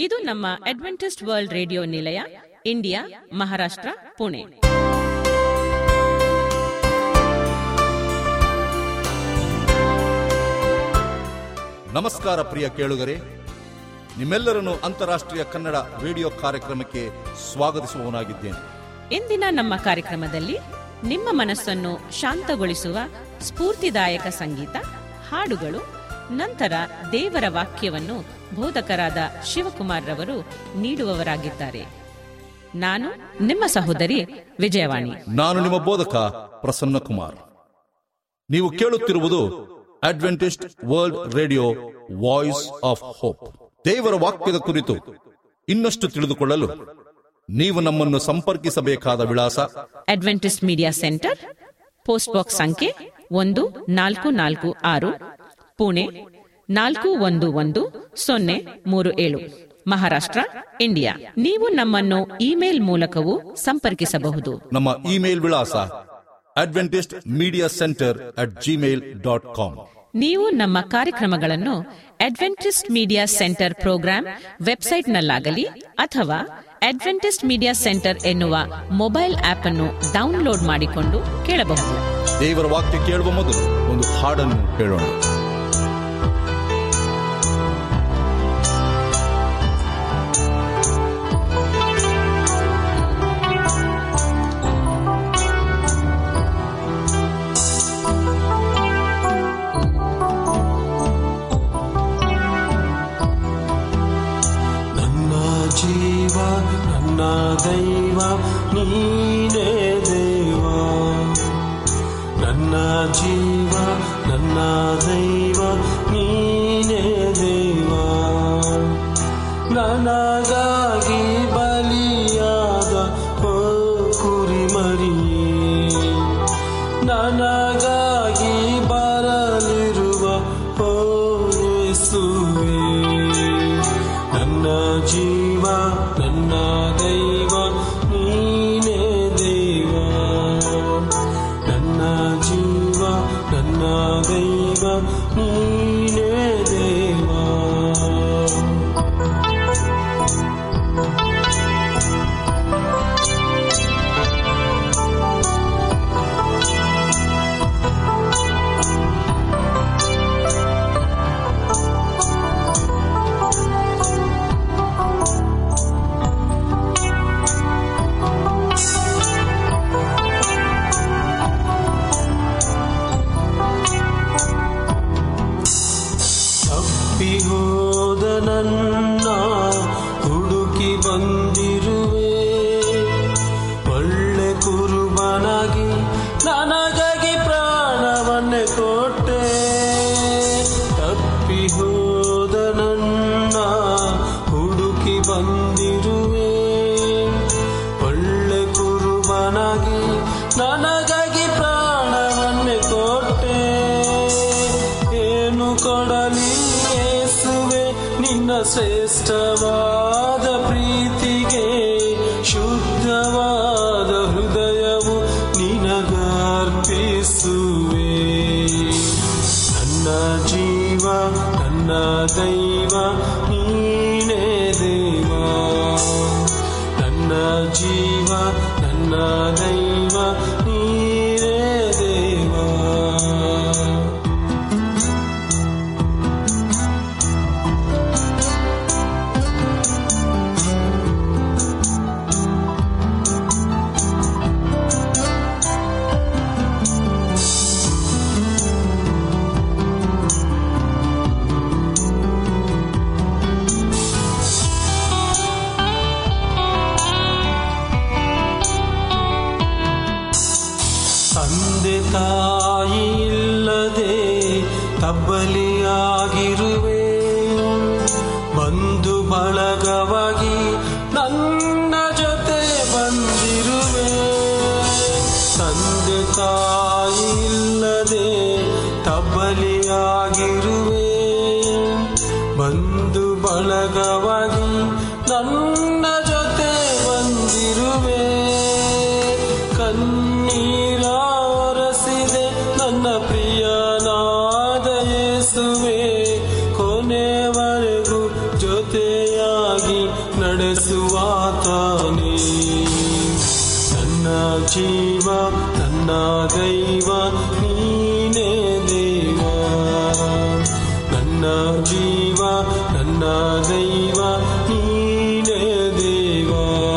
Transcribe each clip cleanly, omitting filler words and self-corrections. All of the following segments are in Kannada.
ಇದು ನಮ್ಮ ಅಡ್ವೆಂಟಿಸ್ಟ್ ವರ್ಲ್ಡ್ ರೇಡಿಯೋ ನಿಲಯ, ಇಂಡಿಯಾ, ಮಹಾರಾಷ್ಟ್ರ, ಪುಣೆ. ನಮಸ್ಕಾರ ಪ್ರಿಯ ಕೇಳುಗರೆ, ನಿಮ್ಮೆಲ್ಲರನ್ನು ಅಂತಾರಾಷ್ಟ್ರೀಯ ಕನ್ನಡ ರೇಡಿಯೋ ಕಾರ್ಯಕ್ರಮಕ್ಕೆ ಸ್ವಾಗತಿಸುವವನಾಗಿದ್ದೇನೆ. ಇಂದಿನ ನಮ್ಮ ಕಾರ್ಯಕ್ರಮದಲ್ಲಿ ನಿಮ್ಮ ಮನಸ್ಸನ್ನು ಶಾಂತಗೊಳಿಸುವ ಸ್ಫೂರ್ತಿದಾಯಕ ಸಂಗೀತ, ಹಾಡುಗಳು, ನಂತರ ದೇವರ ವಾಕ್ಯವನ್ನು ಬೋಧಕರಾದ ಶಿವಕುಮಾರ್ ರವರು ನೀಡುವವರಾಗಿದ್ದಾರೆ. ನಾನು ನಿಮ್ಮ ಸಹೋದರಿ ವಿಜಯವಾಣಿ. ನಾನು ನಿಮ್ಮ ಬೋಧಕ ಪ್ರಸನ್ನ ಕುಮಾರ್. ನೀವು ಕೇಳುತ್ತಿರುವುದು Adventist world Radio, Voice of Hope. ದೇವರ ವಾಕ್ಯದ ಕುರಿತು ಇನ್ನಷ್ಟು ತಿಳಿದುಕೊಳ್ಳಲು ನೀವು ನಮ್ಮನ್ನು ಸಂಪರ್ಕಿಸಬೇಕಾದ ವಿಳಾಸ: Adventist Media Centre, post box ಸಂಖ್ಯೆ 1446, ಪುಣೆ 411037, ಮಹಾರಾಷ್ಟ್ರ, ಇಂಡಿಯಾ. ನೀವು ನಮ್ಮನ್ನು ಇಮೇಲ್ ಮೂಲಕವೂ ಸಂಪರ್ಕಿಸಬಹುದು. ನಮ್ಮ ಇಮೇಲ್ ವಿಳಾಸ adventistmediacenter@gmail.com. ನೀವು ನಮ್ಮ ಕಾರ್ಯಕ್ರಮಗಳನ್ನು ಅಡ್ವೆಂಟಿಸ್ಟ್ ಮೀಡಿಯಾ ಸೆಂಟರ್ ಪ್ರೋಗ್ರಾಂ ವೆಬ್ಸೈಟ್ನಲ್ಲಾಗಲಿ ಅಥವಾ ಅಡ್ವೆಂಟಿಸ್ಟ್ ಮೀಡಿಯಾ ಸೆಂಟರ್ ಎನ್ನುವ ಮೊಬೈಲ್ ಆಪ್ ಅನ್ನು ಡೌನ್ಲೋಡ್ ಮಾಡಿಕೊಂಡು ಕೇಳಬಹುದು. ದೇವರ ವಾಕ್ಯ ಕೇಳುವ ಮೊದಲು ಒಂದು ಹಾಡನ್ನು ಕೇಳೋಣ. ದೈವ ನೀನೇ ದೇವ, ನನ್ನ ಜೀವ ನನ್ನ ದೈವ ನೀನೇ ದೇವ. ನನಗಾಗಿ ಬಲಿಯಾದ ಓ ಕುರಿಮರಿಯೇ, ನನಗಾಗಿ ಬರಲಿರುವ ಓ ಯೇಸುವೇ. ನನ್ನ ಜೀವ ನನ್ನ ದೈವ ನೀನೇ ದೇವ, ನನ್ನ ಜೀವ ನನ್ನ ದೈವ ನೀನೇ ದೇವ. ಹೋದ ನನ್ನ ಹುಡುಕಿ ಬಂದಿರುವೆ, ಒಳ್ಳೆ ಕುರುಬನಾಗಿ ನನಗಾಗಿ ಪ್ರಾಣವನ್ನೇ ಕೊಟ್ಟೆ. ತಪ್ಪಿ ಹೋದ ನನ್ನ ಹುಡುಕಿ ಬಂದಿರುವೆ, ಒಳ್ಳೆ ಕುರುಬನಾಗಿ ನನಗಾಗಿ ಪ್ರಾಣವನ್ನೇ ಕೊಟ್ಟೆ. ಏನು ಕೊಡಲಿ ನಿನ್ನ ಶ್ರೇಷ್ಠವಾದ ಪ್ರೀತಿಗೆ, ಶುದ್ಧವಾದ ಹೃದಯವು ನಿನಗರ್ಪಿಸುವೆ. ನನ್ನ ಜೀವ ನನ್ನ ದೈವ ನೀನೇ ದೇವ, ನನ್ನ ಜೀವ ನನ್ನ ದೈವ ನೀನೇ ದೇವ. ತಂದೆ ತಾಯಿ ಇಲ್ಲದೆ ತಬ್ಬಲಿಯಾಗಿರುವೆ, ಬಂಧು ಬಳಗವಾಗಿ ನನ್ನ ಜೊತೆ ಬಂದಿರುವೆ. ತಂದೆ ತಾಯಿ ಇಲ್ಲದೆ ತಬ್ಬಲಿಯಾಗಿರುವೆ, ಬಂಧು ಬಳಗವಾಗಿ ನನ್ನ ಜೊತೆ ಬಂದಿರುವೆ. ಕಣ್ಣೀರಾರಸಿದೆ ನನ್ನ ಪ್ರಿಯನಾದ ಯೇಸುವೆ, ಕೊನೆವರೆಗೂ ಜೊತೆಯಾಗಿ ನಡೆಸುವಾತನೇ. ನನ್ನ ಜೀವ ನನ್ನ ದೈವ ನೀನೇ ದೇವ. ನನ್ನ ಜೀವ ನನ್ನ ದೈವ ನೀನೇ ದೇವ.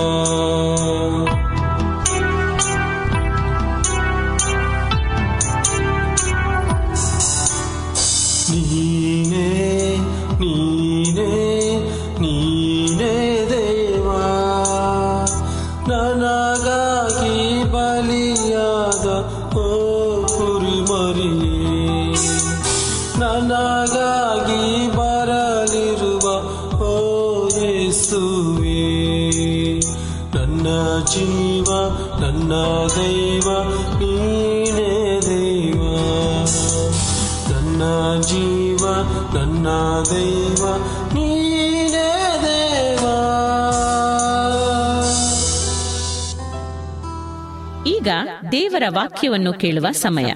ನೀನೇ ನೀನೇ ನೀನೇ ದೇವ. ನನಗಾಗಿ ಬಲಿಯಾದ ಓ ಕುರಿಮರಿಯೇ, ನನಗಾಗಿ ಬರಲಿರುವ ಓ ಯೇಸುವೇ. ನನ್ನ ಜೀವ ನನ್ನ ದೈವ ನೀನೇ ದೇವ. ನನ್ನ ಜೀವ ನನ್ನ ದೈವ ನೀನೇ ದೇವ. ಈಗ ದೇವರ ವಾಕ್ಯವನ್ನು ಕೇಳುವ ಸಮಯ.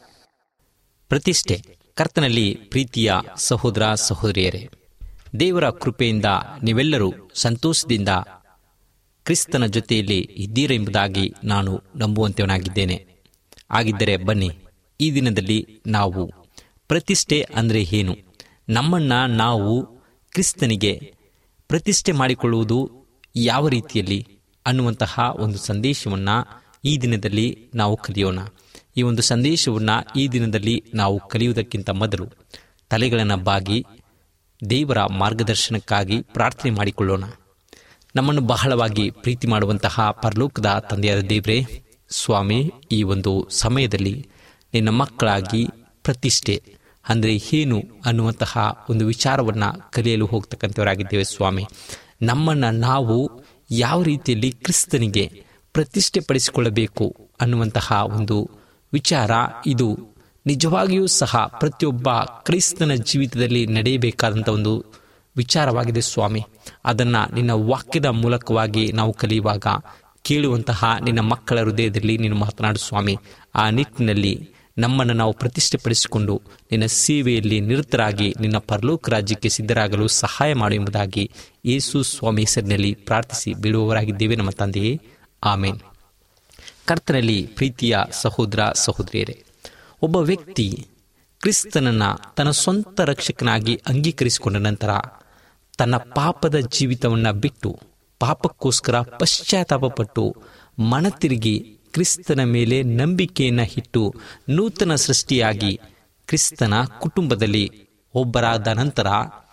ಪ್ರತಿಷ್ಠೆ. ಕರ್ತನಲ್ಲಿ ಪ್ರೀತಿಯ ಸಹೋದರ ಸಹೋದರಿಯರೇ, ದೇವರ ಕೃಪೆಯಿಂದ ನೀವೆಲ್ಲರೂ ಸಂತೋಷದಿಂದ ಕ್ರಿಸ್ತನ ಜೊತೆಯಲ್ಲಿ ಇದ್ದೀರೆಂಬುದಾಗಿ ನಾನು ನಂಬುವಂತವನಾಗಿದ್ದೇನೆ. ಆಗಿದ್ದರೆ ಬನ್ನಿ, ಈ ದಿನದಲ್ಲಿ ನಾವು ಪ್ರತಿಷ್ಠೆ ಅಂದರೆ ಏನು, ನಮ್ಮನ್ನು ನಾವು ಕ್ರಿಸ್ತನಿಗೆ ಪ್ರತಿಷ್ಠೆ ಮಾಡಿಕೊಳ್ಳುವುದು ಯಾವ ರೀತಿಯಲ್ಲಿ ಅನ್ನುವಂತಹ ಒಂದು ಸಂದೇಶವನ್ನು ಈ ದಿನದಲ್ಲಿ ನಾವು ಕಲಿಯೋಣ. ಈ ಒಂದು ಸಂದೇಶವನ್ನು ಈ ದಿನದಲ್ಲಿ ನಾವು ಕಲಿಯುವುದಕ್ಕಿಂತ ಮೊದಲು ತಲೆಗಳನ್ನು ಬಾಗಿ ದೇವರ ಮಾರ್ಗದರ್ಶನಕ್ಕಾಗಿ ಪ್ರಾರ್ಥನೆ ಮಾಡಿಕೊಳ್ಳೋಣ. ನಮ್ಮನ್ನು ಬಹಳವಾಗಿ ಪ್ರೀತಿ ಮಾಡುವಂತಹ ಪರಲೋಕದ ತಂದೆಯಾದ ದೇವರೇ, ಸ್ವಾಮಿ, ಈ ಒಂದು ಸಮಯದಲ್ಲಿ ನಿನ್ನ ಮಕ್ಕಳಾಗಿ ಪ್ರತಿಷ್ಠೆ ಅಂದರೆ ಏನು ಅನ್ನುವಂತಹ ಒಂದು ವಿಚಾರವನ್ನು ಕಲಿಯಲು ಹೋಗ್ತಕ್ಕಂಥವರಾಗಿದ್ದೇವೆ. ಸ್ವಾಮಿ, ನಮ್ಮನ್ನು ನಾವು ಯಾವ ರೀತಿಯಲ್ಲಿ ಕ್ರಿಸ್ತನಿಗೆ ಪ್ರತಿಷ್ಠೆ ಪಡಿಸಿಕೊಳ್ಳಬೇಕು ಅನ್ನುವಂತಹ ಒಂದು ವಿಚಾರ ಇದು ನಿಜವಾಗಿಯೂ ಸಹ ಪ್ರತಿಯೊಬ್ಬ ಕ್ರೈಸ್ತನ ಜೀವಿತದಲ್ಲಿ ನಡೆಯಬೇಕಾದಂಥ ಒಂದು ವಿಚಾರವಾಗಿದೆ. ಸ್ವಾಮಿ, ಅದನ್ನು ನಿನ್ನ ವಾಕ್ಯದ ಮೂಲಕವಾಗಿ ನಾವು ಕಲಿಯುವಾಗ ಕೇಳುವಂತಹ ನಿನ್ನ ಮಕ್ಕಳ ಹೃದಯದಲ್ಲಿ ನೀನು ಮಾತನಾಡು ಸ್ವಾಮಿ. ಆ ನಿಟ್ಟಿನಲ್ಲಿ ನಮ್ಮನ್ನು ನಾವು ಪ್ರತಿಷ್ಠೆಪಡಿಸಿಕೊಂಡು ನಿನ್ನ ಸೇವೆಯಲ್ಲಿ ನಿರತರಾಗಿ ನಿನ್ನ ಪರಲೋಕ ರಾಜ್ಯಕ್ಕೆ ಸಿದ್ಧರಾಗಲು ಸಹಾಯ ಮಾಡು ಎಂಬುದಾಗಿ ಯೇಸು ಸ್ವಾಮಿ ಹೆಸರಿನಲ್ಲಿ ಪ್ರಾರ್ಥಿಸಿ ಬೀಳುವವರಾಗಿದ್ದೇವೆ ನಮ್ಮ ತಂದೆಯೇ, ಆಮೇನ್. ಕರ್ತನಲ್ಲಿ ಪ್ರೀತಿಯ ಸಹೋದರ ಸಹೋದರಿಯರೇ, ಒಬ್ಬ ವ್ಯಕ್ತಿ ಕ್ರಿಸ್ತನನ್ನು ತನ್ನ ಸ್ವಂತ ರಕ್ಷಕನಾಗಿ ಅಂಗೀಕರಿಸಿಕೊಂಡ ನಂತರ ತನ್ನ ಪಾಪದ ಜೀವಿತವನ್ನು ಬಿಟ್ಟು ಪಾಪಕ್ಕೋಸ್ಕರ ಪಶ್ಚಾತ್ತಾಪಪಟ್ಟು ಮನತಿರುಗಿ ಕ್ರಿಸ್ತನ ಮೇಲೆ ನಂಬಿಕೆಯನ್ನು ಇಟ್ಟು ನೂತನ ಸೃಷ್ಟಿಯಾಗಿ ಕ್ರಿಸ್ತನ ಕುಟುಂಬದಲ್ಲಿ ಒಬ್ಬರಾದ ನಂತರ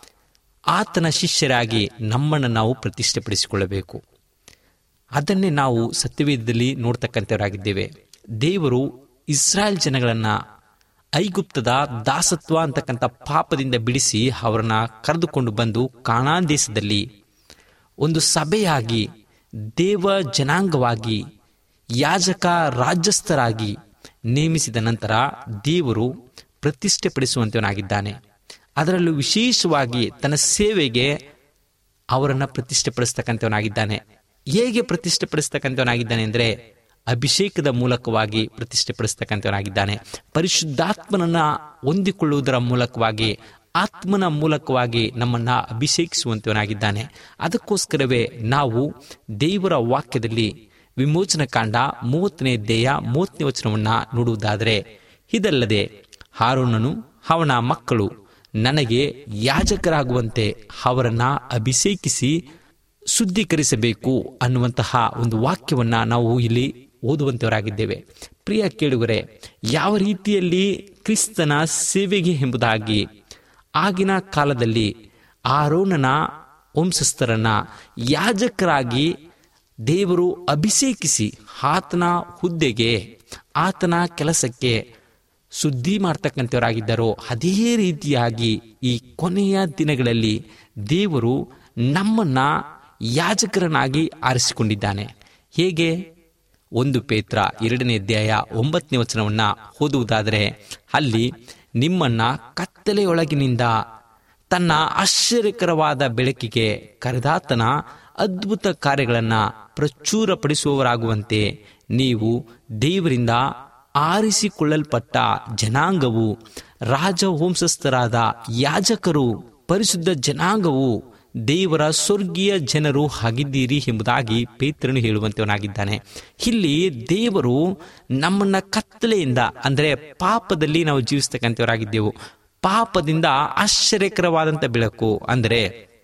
ಆತನ ಶಿಷ್ಯರಾಗಿ ನಮ್ಮನ್ನು ನಾವು ಪ್ರತಿಷ್ಠೆಪಡಿಸಿಕೊಳ್ಳಬೇಕು. ಅದನ್ನೇ ನಾವು ಸತ್ಯವೇದದಲ್ಲಿ ನೋಡ್ತಕ್ಕಂಥವರಾಗಿದ್ದೇವೆ. ದೇವರು ಇಸ್ರಾಯೇಲ್ ಜನಗಳನ್ನು ಐಗುಪ್ತದ ದಾಸತ್ವ ಅಂತಕ್ಕಂಥ ಪಾಪದಿಂದ ಬಿಡಿಸಿ ಅವರನ್ನು ಕರೆದುಕೊಂಡು ಬಂದು ಕಾನಾನ್ ದೇಶದಲ್ಲಿ ಒಂದು ಸಭೆಯಾಗಿ ದೇವ ಜನಾಂಗವಾಗಿ ಯಾಜಕ ರಾಜ್ಯಸ್ಥರಾಗಿ ನೇಮಿಸಿದ ನಂತರ ದೇವರು ಪ್ರತಿಷ್ಠೆಪಡಿಸುವಂತವನಾಗಿದ್ದಾನೆ. ಅದರಲ್ಲೂ ವಿಶೇಷವಾಗಿ ತನ್ನ ಸೇವೆಗೆ ಅವರನ್ನು ಪ್ರತಿಷ್ಠೆಪಡಿಸ್ತಕ್ಕಂಥವನಾಗಿದ್ದಾನೆ. ಹೇಗೆ ಪ್ರತಿಷ್ಠೆಪಡಿಸ್ತಕ್ಕಂಥವನಾಗಿದ್ದಾನೆ ಅಂದರೆ ಅಭಿಷೇಕದ ಮೂಲಕವಾಗಿ ಪ್ರತಿಷ್ಠೆಪಡಿಸ್ತಕ್ಕಂಥವನಾಗಿದ್ದಾನೆ. ಪರಿಶುದ್ಧಾತ್ಮನನ್ನು ಹೊಂದಿಕೊಳ್ಳುವುದರ ಮೂಲಕವಾಗಿ, ಆತ್ಮನ ಮೂಲಕವಾಗಿ ನಮ್ಮನ್ನು ಅಭಿಷೇಕಿಸುವಂತವನಾಗಿದ್ದಾನೆ. ಅದಕ್ಕೋಸ್ಕರವೇ ನಾವು ದೇವರ ವಾಕ್ಯದಲ್ಲಿ ವಿಮೋಚನ ಕಾಂಡ 30ನೇ ಅಧ್ಯಾಯ 30ನೇ ವಚನವನ್ನು ನೋಡುವುದಾದರೆ, ಇದಲ್ಲದೆ ಆರೋನನು ಅವನ ಮಕ್ಕಳು ನನಗೆ ಯಾಜಕರಾಗುವಂತೆ ಅವರನ್ನು ಅಭಿಷೇಕಿಸಿ ಶುದ್ಧೀಕರಿಸಬೇಕು ಅನ್ನುವಂತಹ ಒಂದು ವಾಕ್ಯವನ್ನು ನಾವು ಇಲ್ಲಿ ಓದುವಂತವರಾಗಿದ್ದೇವೆ. ಪ್ರಿಯ ಕೇಳುಗರೆ, ಯಾವ ರೀತಿಯಲ್ಲಿ ಕ್ರಿಸ್ತನ ಸೇವೆಗೆ ಎಂಬುದಾಗಿ ಆಗಿನ ಕಾಲದಲ್ಲಿ ಆರೋನನ ವಂಶಸ್ಥರನ್ನ ಯಾಜಕರಾಗಿ ದೇವರು ಅಭಿಷೇಕಿಸಿ ಆತನ ಹುದ್ದೆಗೆ, ಆತನ ಕೆಲಸಕ್ಕೆ ಶುದ್ಧಿ ಮಾಡ್ತಕ್ಕಂಥವರಾಗಿದ್ದಾರೋ, ಅದೇ ರೀತಿಯಾಗಿ ಈ ಕೊನೆಯ ದಿನಗಳಲ್ಲಿ ದೇವರು ನಮ್ಮನ್ನ ಯಾಜಕರನ್ನಾಗಿ ಆರಿಸಿಕೊಂಡಿದ್ದಾನೆ. ಹೇಗೆ? 1 ಪೇತ್ರ 2ನೇ ಅಧ್ಯಾಯ 9ನೇ ವಚನವನ್ನು ಓದುವುದಾದರೆ, ಅಲ್ಲಿ ನಿಮ್ಮನ್ನ ಕತ್ತಲೆಯೊಳಗಿನಿಂದ ತನ್ನ ಆಶ್ಚರ್ಯಕರವಾದ ಬೆಳಕಿಗೆ ಕರೆದಾತನ ಅದ್ಭುತ ಕಾರ್ಯಗಳನ್ನು ಪ್ರಚುರಪಡಿಸುವವರಾಗುವಂತೆ ನೀವು ದೇವರಿಂದ ಆರಿಸಿಕೊಳ್ಳಲ್ಪಟ್ಟ ಜನಾಂಗವು, ರಾಜವಂಶಸ್ಥರಾದ ಯಾಜಕರು, ಪರಿಶುದ್ಧ ಜನಾಂಗವು, ದೇವರ ಸ್ವರ್ಗೀಯ ಜನರು ಆಗಿದ್ದೀರಿ ಎಂಬುದಾಗಿ ಪೇತ್ರನು ಹೇಳುವಂತವನಾಗಿದ್ದಾನೆ. ಇಲ್ಲಿ ದೇವರು ನಮ್ಮನ್ನ ಕತ್ತಲೆಯಿಂದ, ಅಂದರೆ ಪಾಪದಲ್ಲಿ ನಾವು ಜೀವಿಸ್ತಕ್ಕಂಥವರಾಗಿದ್ದೆವು, ಪಾಪದಿಂದ ಆಶ್ಚರ್ಯಕರವಾದಂಥ ಬೆಳಕು, ಅಂದರೆ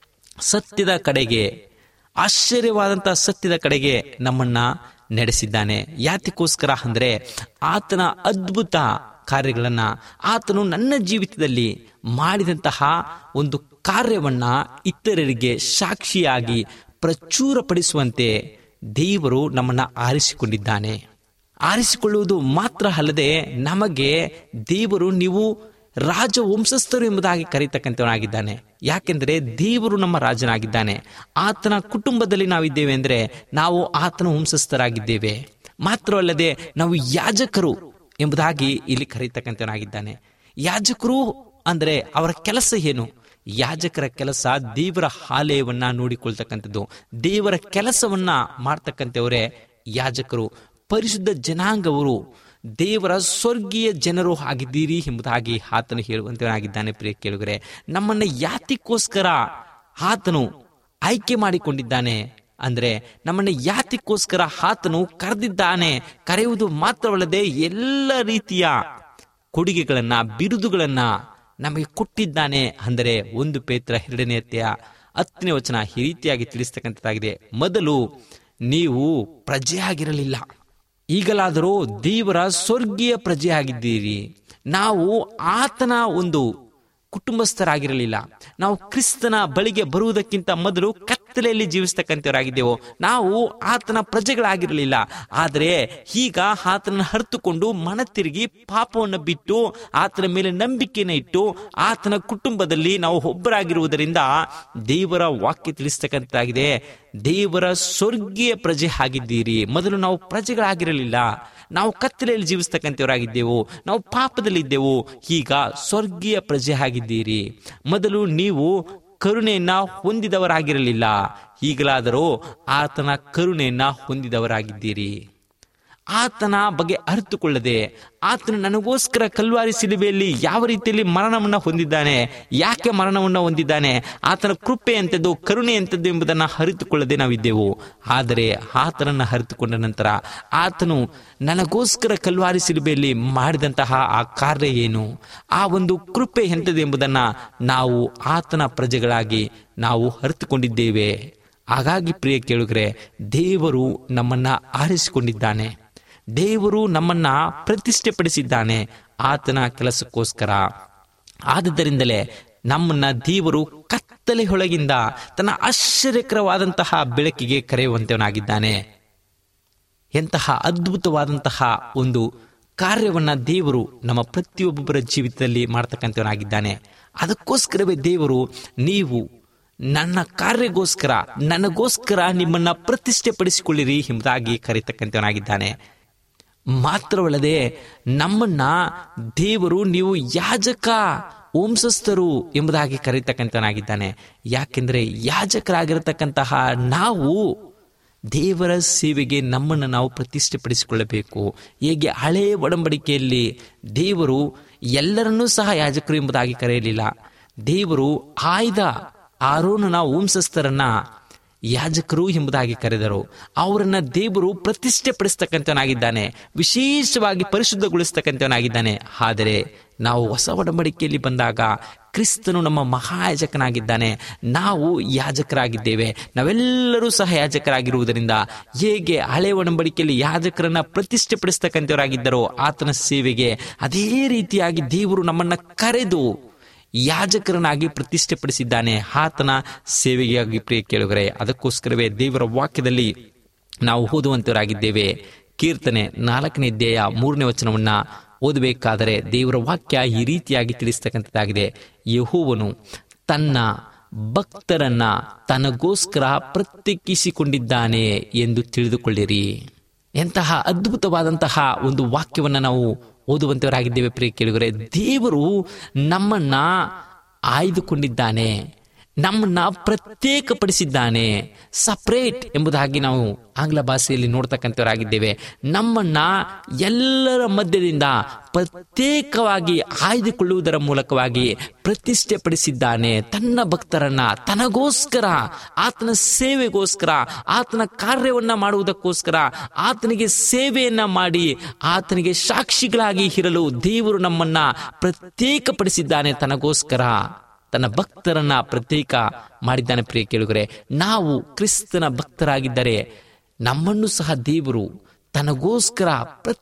ಸತ್ಯದ ಕಡೆಗೆ, ಆಶ್ಚರ್ಯವಾದಂಥ ಸತ್ಯದ ಕಡೆಗೆ ನಮ್ಮನ್ನ ನಡೆಸಿದ್ದಾನೆ. ಯಾತಕ್ಕೋಸ್ಕರ ಅಂದರೆ ಆತನ ಅದ್ಭುತ ಕಾರ್ಯಗಳನ್ನ, ಆತನು ನನ್ನ ಜೀವಿತದಲ್ಲಿ ಮಾಡಿದಂತಹ ಒಂದು ಕಾರ್ಯವನ್ನ ಇತರರಿಗೆ ಸಾಕ್ಷಿಯಾಗಿ ಪ್ರಚುರಪಡಿಸುವಂತೆ ದೇವರು ನಮ್ಮನ್ನ ಆರಿಸಿಕೊಂಡಿದ್ದಾನೆ. ಆರಿಸಿಕೊಳ್ಳುವುದು ಮಾತ್ರ ಅಲ್ಲದೆ ನಮಗೆ ದೇವರು ನೀವು ರಾಜವಂಶಸ್ಥರು ಎಂಬುದಾಗಿ ಕರೀತಕ್ಕಂಥವನಾಗಿದ್ದಾನೆ. ಯಾಕೆಂದರೆ ದೇವರು ನಮ್ಮ ರಾಜನಾಗಿದ್ದಾನೆ. ಆತನ ಕುಟುಂಬದಲ್ಲಿ ನಾವಿದ್ದೇವೆ ಅಂದರೆ ನಾವು ಆತನ ವಂಶಸ್ಥರಾಗಿದ್ದೇವೆ. ಮಾತ್ರವಲ್ಲದೆ ನಾವು ಯಾಜಕರು ಎಂಬುದಾಗಿ ಇಲ್ಲಿ ಕರೀತಕ್ಕಂಥವನಾಗಿದ್ದಾನೆ. ಯಾಜಕರು ಅಂದರೆ ಅವರ ಕೆಲಸ ಏನು? ಯಾಜಕರ ಕೆಲಸ ದೇವರ ಆಲಯವನ್ನ ನೋಡಿಕೊಳ್ತಕ್ಕಂಥದ್ದು, ದೇವರ ಕೆಲಸವನ್ನ ಮಾಡ್ತಕ್ಕಂಥವರೇ ಯಾಜಕರು. ಪರಿಶುದ್ಧ ಜನಾಂಗವರು ದೇವರ ಸ್ವರ್ಗೀಯ ಜನರು ಆಗಿದ್ದೀರಿ ಎಂಬುದಾಗಿ ಆತನು ಹೇಳುವಂತನಾಗಿದ್ದಾನೆ. ಪ್ರಿಯ ಕೇಳುಗರೆ, ನಮ್ಮನ್ನ ಯಾತಕ್ಕೋಸ್ಕರ ಆತನು ಆಯ್ಕೆ ಮಾಡಿಕೊಂಡಿದ್ದಾನೆ ಅಂದ್ರೆ, ನಮ್ಮನ್ನ ಯಾತಕ್ಕೋಸ್ಕರ ಆತನು ಕರೆದಿದ್ದಾನೆ. ಕರೆಯುವುದು ಮಾತ್ರವಲ್ಲದೆ ಎಲ್ಲ ರೀತಿಯ ಕೊಡುಗೆಗಳನ್ನ, ಬಿರುದುಗಳನ್ನ ನಮಗೆ ಕೊಟ್ಟಿದ್ದಾನೆ. ಅಂದರೆ 1 ಪೇತ್ರ 2ನೇ ಅಧ್ಯಾಯ 10ನೇ ವಚನ ಈ ರೀತಿಯಾಗಿ ತಿಳಿಸ್ತಕ್ಕಂಥದ್ದಾಗಿದೆ. ಮೊದಲು ನೀವು ಪ್ರಜೆಯಾಗಿರಲಿಲ್ಲ, ಈಗಲಾದರೂ ದೇವರ ಸ್ವರ್ಗೀಯ ಪ್ರಜೆಯಾಗಿದ್ದೀರಿ. ನಾವು ಆತನ ಒಂದು ಕುಟುಂಬಸ್ಥರಾಗಿರಲಿಲ್ಲ. ನಾವು ಕ್ರಿಸ್ತನ ಬಳಿಗೆ ಬರುವುದಕ್ಕಿಂತ ಮೊದಲು ಕತ್ತಲೆಯಲ್ಲಿ ಜೀವಿಸ್ತಕ್ಕಂಥವರಾಗಿದ್ದೆವು. ನಾವು ಆತನ ಪ್ರಜೆಗಳಾಗಿರಲಿಲ್ಲ. ಆದರೆ ಈಗ ಆತನನ್ನು ಅರಿತುಕೊಂಡು ಮನ ತಿರುಗಿ ಪಾಪವನ್ನು ಬಿಟ್ಟು ಆತನ ಮೇಲೆ ನಂಬಿಕೆಯನ್ನು ಇಟ್ಟು ಆತನ ಕುಟುಂಬದಲ್ಲಿ ನಾವು ಒಬ್ಬರಾಗಿರುವುದರಿಂದ ದೇವರ ವಾಕ್ಯ ತಿಳಿಸ್ತಕ್ಕಂಥದ್ದಾಗಿದೆ. ದೇವರ ಸ್ವರ್ಗೀಯ ಪ್ರಜೆ ಆಗಿದ್ದೀರಿ. ಮೊದಲು ನಾವು ಪ್ರಜೆಗಳಾಗಿರಲಿಲ್ಲ, ನಾವು ಕತ್ತಲೆಯಲ್ಲಿ ಜೀವಿಸ್ತಕ್ಕಂಥವರಾಗಿದ್ದೆವು, ನಾವು ಪಾಪದಲ್ಲಿದ್ದೆವು. ಈಗ ಸ್ವರ್ಗೀಯ ಪ್ರಜೆ ಆಗಿದ್ದೀರಿ. ಮೊದಲು ನೀವು ಕರುಣೆಯನ್ನ ಹೊಂದಿದವರಾಗಿರಲಿಲ್ಲ, ಈಗಲಾದರೂ ಆತನ ಕರುಣೆಯನ್ನ ಹೊಂದಿದವರಾಗಿದ್ದೀರಿ. ಆತನ ಬಗ್ಗೆ ಅರಿತುಕೊಳ್ಳದೆ ಆತನು ನನಗೋಸ್ಕರ ಕಲ್ವಾರಿ ಶಿಲುಬೆಯಲ್ಲಿ ಯಾವ ರೀತಿಯಲ್ಲಿ ಮರಣವನ್ನು ಹೊಂದಿದ್ದಾನೆ, ಯಾಕೆ ಮರಣವನ್ನು ಹೊಂದಿದ್ದಾನೆ, ಆತನ ಕೃಪೆ ಎಂಥದ್ದು, ಕರುಣೆ ಎಂಥದ್ದು ಎಂಬುದನ್ನು ಅರಿತುಕೊಳ್ಳದೆ ನಾವಿದ್ದೆವು. ಆದರೆ ಆತನನ್ನು ಅರಿತುಕೊಂಡ ನಂತರ ಆತನು ನನಗೋಸ್ಕರ ಕಲ್ವಾರಿ ಶಿಲುಬೆಯಲ್ಲಿ ಮಾಡಿದಂತಹ ಆ ಕಾರ್ಯ ಏನು, ಆ ಒಂದು ಕೃಪೆ ಎಂಥದ್ದು ಎಂಬುದನ್ನು ನಾವು ಆತನ ಪ್ರಜೆಗಳಾಗಿ ನಾವು ಅರಿತುಕೊಂಡಿದ್ದೇವೆ. ಹಾಗಾಗಿ ಪ್ರಿಯ ಕೇಳುಗರೆ, ದೇವರು ನಮ್ಮನ್ನ ಆರಿಸಿಕೊಂಡಿದ್ದಾನೆ, ದೇವರು ನಮ್ಮನ್ನ ಪ್ರತಿಷ್ಠೆ ಪಡಿಸಿದ್ದಾನೆ ಆತನ ಕೆಲಸಕ್ಕೋಸ್ಕರ. ಆದ್ದರಿಂದಲೇ ನಮ್ಮನ್ನ ದೇವರು ಕತ್ತಲೆ ಹೊಳಗಿಂದ ತನ್ನ ಆಶ್ಚರ್ಯಕರವಾದಂತಹ ಬೆಳಕಿಗೆ ಕರೆಯುವಂತವನಾಗಿದ್ದಾನೆ. ಎಂತಹ ಅದ್ಭುತವಾದಂತಹ ಒಂದು ಕಾರ್ಯವನ್ನ ದೇವರು ನಮ್ಮ ಪ್ರತಿಯೊಬ್ಬರ ಜೀವಿತದಲ್ಲಿ ಮಾಡ್ತಕ್ಕಂಥವನಾಗಿದ್ದಾನೆ. ಅದಕ್ಕೋಸ್ಕರವೇ ದೇವರು ನೀವು ನನ್ನ ಕಾರ್ಯಗೋಸ್ಕರ, ನನಗೋಸ್ಕರ ನಿಮ್ಮನ್ನ ಪ್ರತಿಷ್ಠೆ ಪಡಿಸಿಕೊಳ್ಳಿರಿ ಎಂಬುದಾಗಿ ಕರೀತಕ್ಕಂಥವನಾಗಿದ್ದಾನೆ. ಮಾತ್ರವಲ್ಲದೆ ನಮ್ಮನ್ನ ದೇವರು ನೀವು ಯಾಜಕ ವಂಶಸ್ಥರು ಎಂಬುದಾಗಿ ಕರೀತಕ್ಕಂಥವನಾಗಿದ್ದಾನೆ. ಯಾಕೆಂದ್ರೆ ಯಾಜಕರಾಗಿರತಕ್ಕಂತಹ ನಾವು ದೇವರ ಸೇವೆಗೆ ನಮ್ಮನ್ನು ನಾವು ಪ್ರತಿಷ್ಠೆ ಪಡಿಸಿಕೊಳ್ಳಬೇಕು. ಹೇಗೆ ಹಳೆಯ ಒಡಂಬಡಿಕೆಯಲ್ಲಿ ದೇವರು ಎಲ್ಲರನ್ನೂ ಸಹ ಯಾಜಕರು ಎಂಬುದಾಗಿ ಕರೆಯಲಿಲ್ಲ, ದೇವರು ಆಯ್ದ ಆರೋನನ ವಂಶಸ್ಥರನ್ನ ಯಾಜಕರು ಎಂಬುದಾಗಿ ಕರೆದರು. ಅವರನ್ನ ದೇವರು ಪ್ರತಿಷ್ಠೆ ಪಡಿಸ್ತಕ್ಕಂಥವನಾಗಿದ್ದಾನೆ, ವಿಶೇಷವಾಗಿ ಪರಿಶುದ್ಧಗೊಳಿಸ್ತಕ್ಕಂಥವನಾಗಿದ್ದಾನೆ. ಆದರೆ ನಾವು ಹೊಸ ಒಡಂಬಡಿಕೆಯಲ್ಲಿ ಬಂದಾಗ ಕ್ರಿಸ್ತನು ನಮ್ಮ ಮಹಾಯಾಜಕನಾಗಿದ್ದಾನೆ, ನಾವು ಯಾಜಕರಾಗಿದ್ದೇವೆ. ನಾವೆಲ್ಲರೂ ಸಹ ಯಾಜಕರಾಗಿರುವುದರಿಂದ ಹೇಗೆ ಹಳೆ ಒಡಂಬಡಿಕೆಯಲ್ಲಿ ಯಾಜಕರನ್ನ ಪ್ರತಿಷ್ಠೆ ಪಡಿಸ್ತಕ್ಕಂಥವರಾಗಿದ್ದರೋ ಆತನ ಸೇವೆಗೆ, ಅದೇ ರೀತಿಯಾಗಿ ದೇವರು ನಮ್ಮನ್ನ ಕರೆದು ಯಾಜಕರನಾಗಿ ಪ್ರತಿಷ್ಠೆ ಪಡಿಸಿದ್ದಾನೆ ಆತನ ಸೇವೆಗಾಗಿ. ಪ್ರಿಯ ಕೇಳುಗರೆ, ಅದಕ್ಕೋಸ್ಕರವೇ ದೇವರ ವಾಕ್ಯದಲ್ಲಿ ನಾವು ಓದುವಂತವರಾಗಿದ್ದೇವೆ. ಕೀರ್ತನೆ 4ನೇ ಅಧ್ಯಾಯ 3ನೇ ವಚನವನ್ನ ಓದಬೇಕಾದರೆ ದೇವರ ವಾಕ್ಯ ಈ ರೀತಿಯಾಗಿ ತಿಳಿಸ್ತಕ್ಕಂಥದ್ದಾಗಿದೆ. ಯೆಹೋವನು ತನ್ನ ಭಕ್ತರನ್ನ ತನಗೋಸ್ಕರ ಪ್ರತ್ಯೇಕಿಸಿಕೊಂಡಿದ್ದಾನೆ ಎಂದು ತಿಳಿದುಕೊಳ್ಳಿರಿ. ಎಂತಹ ಅದ್ಭುತವಾದಂತಹ ಒಂದು ವಾಕ್ಯವನ್ನ ನಾವು ಓದುವಂತವರಾಗಿದ್ದೇವೆ. ಪ್ರಿಯ ಕೇಳುಗರೆ, ದೇವರು ನಮ್ಮನ್ನ ಆಯ್ದುಕೊಂಡಿದ್ದಾನೆ, ನಮ್ಮನ್ನ ಪ್ರತ್ಯೇಕಪಡಿಸಿದ್ದಾನೆ. ಸಪರೇಟ್ ಎಂಬುದಾಗಿ ನಾವು ಆಂಗ್ಲ ಭಾಷೆಯಲ್ಲಿ ನೋಡ್ತಕ್ಕಂಥವರಾಗಿದ್ದೇವೆ. ನಮ್ಮನ್ನ ಎಲ್ಲರ ಮಧ್ಯದಿಂದ ಪ್ರತ್ಯೇಕವಾಗಿ ಆಯ್ದುಕೊಳ್ಳುವುದರ ಮೂಲಕವಾಗಿ ಪ್ರತಿಷ್ಠೆಪಡಿಸಿದ್ದಾನೆ. ತನ್ನ ಭಕ್ತರನ್ನ ತನಗೋಸ್ಕರ, ಆತನ ಸೇವೆಗೋಸ್ಕರ, ಆತನ ಕಾರ್ಯವನ್ನ ಮಾಡುವುದಕ್ಕೋಸ್ಕರ, ಆತನಿಗೆ ಸೇವೆಯನ್ನ ಮಾಡಿ ಆತನಿಗೆ ಸಾಕ್ಷಿಗಳಾಗಿ ಇರಲು ದೇವರು ನಮ್ಮನ್ನ ಪ್ರತ್ಯೇಕಪಡಿಸಿದ್ದಾನೆ. ತನಗೋಸ್ಕರ ತನ್ನ ಭಕ್ತರನ್ನ ಪ್ರತ್ಯೇಕ ಮಾಡಿದ್ದಾನೆ. ಪ್ರಿಯ ಕೇಳುಗರೆ, ನಾವು ಕ್ರಿಸ್ತನ ಭಕ್ತರಾಗಿದ್ದರೆ ನಮ್ಮನ್ನು ಸಹ ದೇವರು ತನಗೋಸ್ಕರ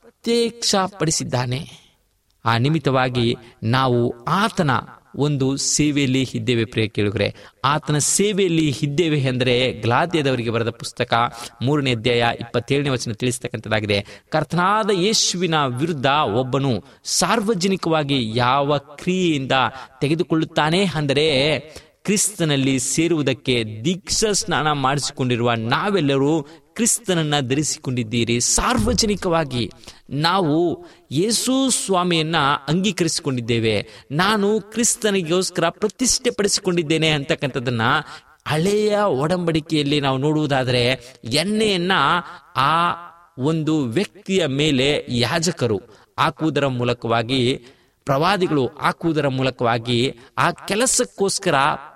ಪ್ರತ್ಯಕ್ಷಪಡಿಸಿದ್ದಾನೆ. ಆ ನಿಮಿತ್ತವಾಗಿ ನಾವು ಆತನ ಒಂದು ಸೇವೆಯಲ್ಲಿ ಇದ್ದೇವೆ. ಪ್ರಿಯ ಕೇಳುಗರೆ, ಆತನ ಸೇವೆಯಲ್ಲಿ ಇದ್ದೇವೆ ಅಂದರೆ ಗಲಾತ್ಯದವರಿಗೆ ಬರೆದ ಪುಸ್ತಕ 3ನೇ ಅಧ್ಯಾಯ 27ನೇ ವಚನ ತಿಳಿಸ್ತಕ್ಕಂಥದ್ದಾಗಿದೆ. ಕರ್ತನಾದ ಯೇಸುವಿನ ವಿರುದ್ಧ ಒಬ್ಬನು ಸಾರ್ವಜನಿಕವಾಗಿ ಯಾವ ಕ್ರಿಯೆಯಿಂದ ತೆಗೆದುಕೊಳ್ಳುತ್ತಾನೆ ಅಂದರೆ ಕ್ರಿಸ್ತನಲ್ಲಿ ಸೇರುವುದಕ್ಕೆ ದೀಕ್ಷಾ ಸ್ನಾನ ಮಾಡಿಸಿಕೊಂಡಿರುವ ನಾವೆಲ್ಲರೂ ಕ್ರಿಸ್ತನನ್ನ ಧರಿಸಿಕೊಂಡಿದ್ದೀರಿ. ಸಾರ್ವಜನಿಕವಾಗಿ ನಾವು ಯೇಸು ಸ್ವಾಮಿಯನ್ನ ಅಂಗೀಕರಿಸಿಕೊಂಡಿದ್ದೇವೆ. ನಾನು ಕ್ರಿಸ್ತನಿಗೋಸ್ಕರ ಪ್ರತಿಷ್ಠೆ ಪಡಿಸಿಕೊಂಡಿದ್ದೇನೆ ಅಂತಕ್ಕಂಥದ್ದನ್ನ ಹಳೆಯ ಒಡಂಬಡಿಕೆಯಲ್ಲಿ ನಾವು ನೋಡುವುದಾದರೆ ಎಣ್ಣೆಯನ್ನ ಆ ಒಂದು ವ್ಯಕ್ತಿಯ ಮೇಲೆ ಯಾಜಕರು ಹಾಕುವುದರ ಮೂಲಕವಾಗಿ, ಪ್ರವಾದಿಗಳು ಹಾಕುವುದರ ಮೂಲಕವಾಗಿ ಆ ಕೆಲಸಕ್ಕೋಸ್ಕರ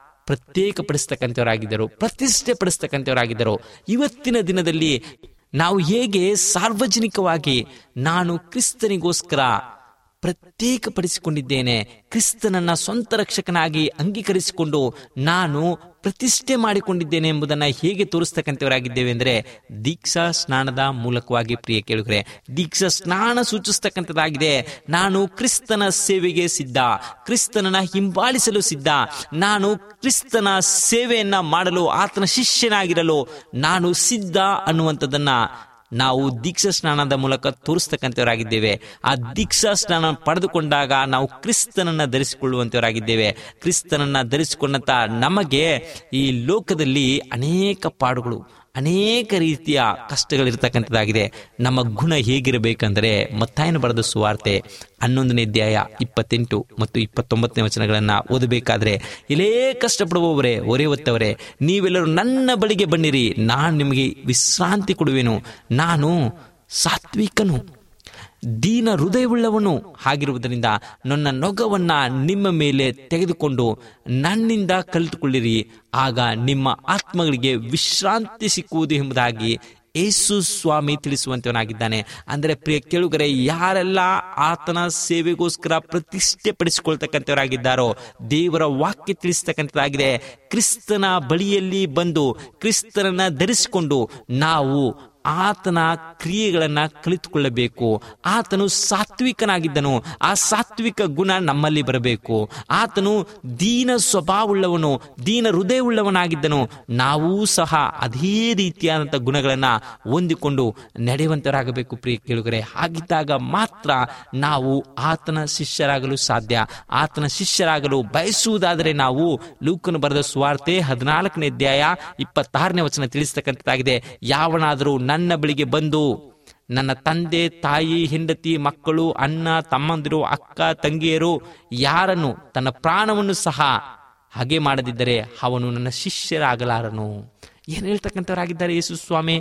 ಪ್ರತ್ಯೇಕಪಡಿಸ್ತಕ್ಕಂಥವರಾಗಿದ್ದರು, ಪ್ರತಿಷ್ಠೆ ಪಡಿಸ್ತಕ್ಕಂಥವರಾಗಿದ್ದರು. ಇವತ್ತಿನ ದಿನದಲ್ಲಿ ನಾವು ಹೇಗೆ ಸಾರ್ವಜನಿಕವಾಗಿ ನಾನು ಕ್ರಿಸ್ತನಿಗೋಸ್ಕರ ಪ್ರತ್ಯೇಕಪಡಿಸಿಕೊಂಡಿದ್ದೇನೆ, ಕ್ರಿಸ್ತನನ್ನ ಸ್ವಂತ ರಕ್ಷಕನಾಗಿ ಅಂಗೀಕರಿಸಿಕೊಂಡು ನಾನು ಪ್ರತಿಷ್ಠೆ ಮಾಡಿಕೊಂಡಿದ್ದೇನೆ ಎಂಬುದನ್ನು ಹೇಗೆ ತೋರಿಸ್ತಕ್ಕಂಥವರಾಗಿದ್ದೇವೆ ಅಂದರೆ ದೀಕ್ಷಾ ಸ್ನಾನದ ಮೂಲಕವಾಗಿ. ಪ್ರಿಯ ಕೇಳುಗರೆ, ದೀಕ್ಷಾ ಸ್ನಾನ ಸೂಚಿಸ್ತಕ್ಕಂಥದ್ದಾಗಿದೆ. ನಾನು ಕ್ರಿಸ್ತನ ಸೇವೆಗೆ ಸಿದ್ಧ, ಕ್ರಿಸ್ತನನ್ನ ಹಿಂಬಾಲಿಸಲು ಸಿದ್ಧ, ನಾನು ಕ್ರಿಸ್ತನ ಸೇವೆಯನ್ನ ಮಾಡಲು, ಆತನ ಶಿಷ್ಯನಾಗಿರಲು ನಾನು ಸಿದ್ಧ ಅನ್ನುವಂಥದ್ದನ್ನ ನಾವು ದೀಕ್ಷಾ ಸ್ನಾನದ ಮೂಲಕ ತೋರಿಸ್ತಕ್ಕಂಥವರಾಗಿದ್ದೇವೆ. ಆ ದೀಕ್ಷಾ ಸ್ನಾನ ಪಡೆದುಕೊಂಡಾಗ ನಾವು ಕ್ರಿಸ್ತನನ್ನ ಧರಿಸಿಕೊಳ್ಳುವಂತವರಾಗಿದ್ದೇವೆ. ಕ್ರಿಸ್ತನನ್ನ ಧರಿಸಿಕೊಂಡಂತ ನಮಗೆ ಈ ಲೋಕದಲ್ಲಿ ಅನೇಕ ಪಾಡುಗಳು, ಅನೇಕ ರೀತಿಯ ಕಷ್ಟಗಳಿರ್ತಕ್ಕಂಥದ್ದಾಗಿದೆ. ನಮ್ಮ ಗುಣ ಹೇಗಿರಬೇಕಂದ್ರೆ ಮತ್ತಾಯನ ಬರೆದ ಸುವಾರ್ತೆ 11ನೇ ಅಧ್ಯಾಯ 28 ಮತ್ತು 29ನೇ ವಚನಗಳನ್ನು ಓದಬೇಕಾದ್ರೆ, ಇಲ್ಲೇ ಕಷ್ಟಪಡುವವರೇ, ಹೊರೆ ಹೊತ್ತವರೇ, ನೀವೆಲ್ಲರೂ ನನ್ನ ಬಳಿಗೆ ಬನ್ನಿರಿ, ನಾನು ನಿಮಗೆ ವಿಶ್ರಾಂತಿ ಕೊಡುವೆನು. ನಾನು ಸಾತ್ವಿಕನು, ದೀನ ಹೃದಯವುಳ್ಳವನು ಆಗಿರುವುದರಿಂದ ನನ್ನ ನೊಗವನ್ನ ನಿಮ್ಮ ಮೇಲೆ ತೆಗೆದುಕೊಂಡು ನನ್ನಿಂದ ಕಲಿತುಕೊಳ್ಳಿರಿ, ಆಗ ನಿಮ್ಮ ಆತ್ಮಗಳಿಗೆ ವಿಶ್ರಾಂತಿ ಸಿಕ್ಕುವುದು ಎಂಬುದಾಗಿ ಯೇಸು ಸ್ವಾಮಿ ತಿಳಿಸುವಂತವನಾಗಿದ್ದಾನೆ. ಅಂದರೆ ಪ್ರಿಯ ಕೇಳುಗರೆ, ಯಾರೆಲ್ಲ ಆತನ ಸೇವೆಗೋಸ್ಕರ ಪ್ರತಿಷ್ಠೆ ಪಡಿಸಿಕೊಳ್ತಕ್ಕಂಥವರಾಗಿದ್ದಾರೋ ದೇವರ ವಾಕ್ಯ ತಿಳಿಸ್ತಕ್ಕಂಥದ್ದಾಗಿದೆ. ಕ್ರಿಸ್ತನ ಬಳಿಯಲ್ಲಿ ಬಂದು ಕ್ರಿಸ್ತನನ್ನ ಧರಿಸಿಕೊಂಡು ನಾವು ಆತನ ಕ್ರಿಯೆಗಳನ್ನ ಕಲಿತುಕೊಳ್ಳಬೇಕು. ಆತನು ಸಾತ್ವಿಕನಾಗಿದ್ದನು, ಆ ಸಾತ್ವಿಕ ಗುಣ ನಮ್ಮಲ್ಲಿ ಬರಬೇಕು. ಆತನು ದೀನ ಸ್ವಭಾವವುಳ್ಳವನು, ದೀನ ಹೃದಯವುಳ್ಳವನಾಗಿದ್ದನು. ನಾವೂ ಸಹ ಅದೇ ರೀತಿಯಾದಂಥ ಗುಣಗಳನ್ನ ಹೊಂದಿಕೊಂಡು ನಡೆಯುವಂತರಾಗಬೇಕು. ಪ್ರಿಯ ಕೇಳುಗರೆ, ಹಾಗಿದ್ದಾಗ ಮಾತ್ರ ನಾವು ಆತನ ಶಿಷ್ಯರಾಗಲು ಸಾಧ್ಯ. ಆತನ ಶಿಷ್ಯರಾಗಲು ಬಯಸುವುದಾದರೆ ನಾವು ಲೂಕನು ಬರೆದ ಸುವಾರ್ತೆ 14ನೇ ಅಧ್ಯಾಯ 26ನೇ ವಚನ ತಿಳಿಸ್ತಕ್ಕಂಥದ್ದಾಗಿದೆ. ಯಾವನಾದರೂ ನನ್ನ ಬಳಿಗೆ ಬಂದು ನನ್ನ ತಂದೆ ತಾಯಿ ಹೆಂಡತಿ ಮಕ್ಕಳು ಅಣ್ಣ ತಮ್ಮಂದಿರು ಅಕ್ಕ ತಂಗಿಯರು ಯಾರನ್ನು ತನ್ನ ಪ್ರಾಣವನ್ನು ಸಹ ಹಾಗೆ ಮಾಡದಿದ್ದರೆ ಅವನು ನನ್ನ ಶಿಷ್ಯರಾಗಲಾರನು. ಏನ್ ಹೇಳ್ತಕ್ಕಂಥವರಾಗಿದ್ದಾರೆ ಯೇಸು ಸ್ವಾಮಿ?